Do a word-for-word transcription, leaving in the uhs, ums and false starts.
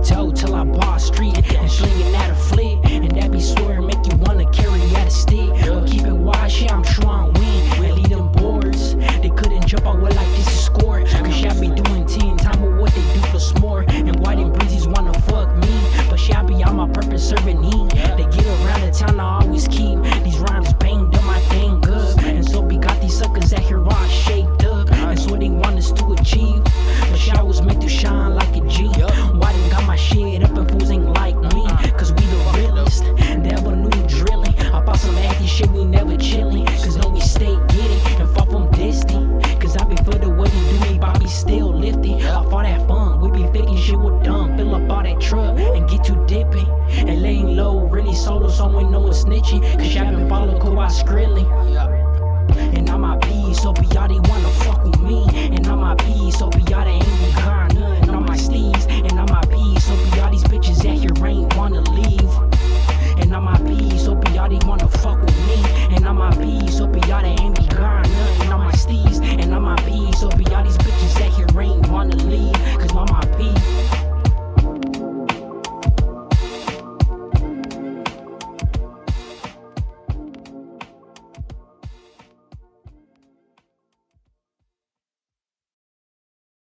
toe till I boss street and slinging at a flick. And that be swear make you wanna carry at a stick. But keep it wide, shit, I'm trying to win and lead them boards. They couldn't jump out with like this is score. Cause y'all be doing ten time of what they do for s'more. And why them breezes wanna fuck me? But y'all be on my purpose serving heat. They get around the town, I always keep these rhymes banged up, my thing good. And so we got these suckers that here all shaped up. That's what they want us to achieve. But y'all was meant to shine like a G. Why they got my shit up and fools ain't like me? Cause we the realest, never knew drilling. About some acting shit, we never chillin'. Cause no, we stay get it and fall from distant. Cause I be for the way they do me, Bobby still lifting. Off all that fun, we be faking shit with dumb. Fill up all that truck and get you dipping. And laying low, really solo song when no one snitching. Cause y'all been follow Kawhi Skrilling. And I'm my peace, so be y'all they wanna fuck with me. And I'm my peace, so be y'all they ain't be car none. And I'm my steez, and I'm my